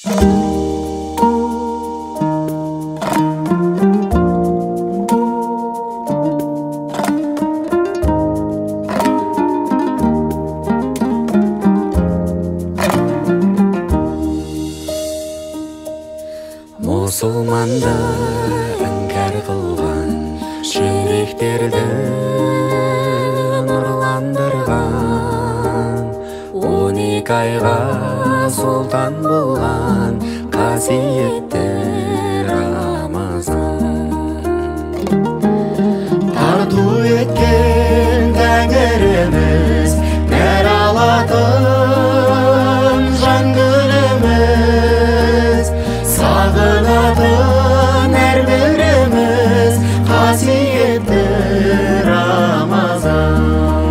Мұсылманды іңкәр қылған, жүректерді нұрландырған, 12 айға сұлтан болған қасиетті Рамазан. Тарту еткен тәңіріміз, нәр алатын жан гүліміз, сағынатын әрбіріміз қасиетті Рамазан.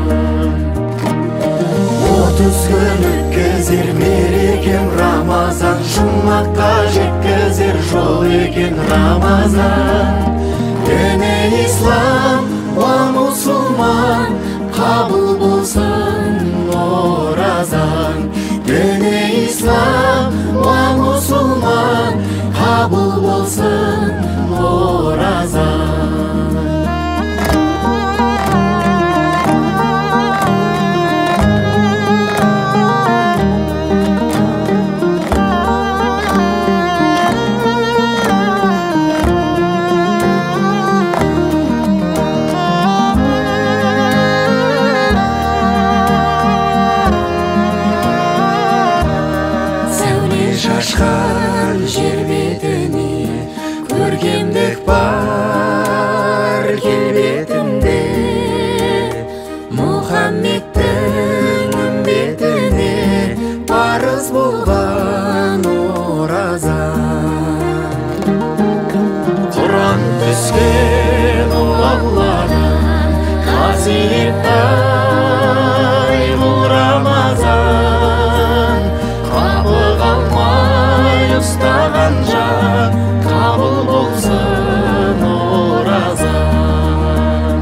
30 күн өткізер мерекем Рамазан, жұмаққа жеткізер жол екен Рамазан. Діні ислам, уа мұсылман, қабыл болсын оразан. Діні ислам, уа мұсылман, қабыл болсын оразан. Шашқан жер бетіне көркемдік бар келбетінде, Мұхаммедтің үмбетіне парыз болған оразан. Құран түскен ол Алладан қасиетті ай бұл Рамазан. Қапы қалмай ұстаған жан, қабыл болсын оразан.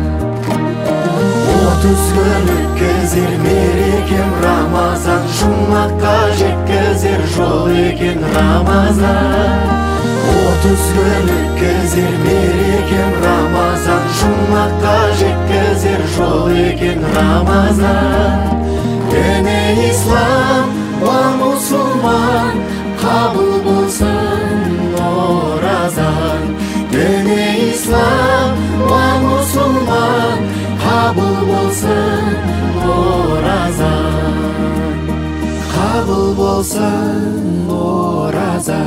30 күн өткізер мерекем Рамазан, жұмаққа жеткізер жол екен Рамазан. 30 күн өткізер мерекем Рамазан, жұмаққа жеткізер жол екен Рамазан. Діні ислам, уа мұсылман, қабыл болсын оразан. Діні ислам, уа мұсылман, қабыл болсын оразан. Қабыл болсын оразан.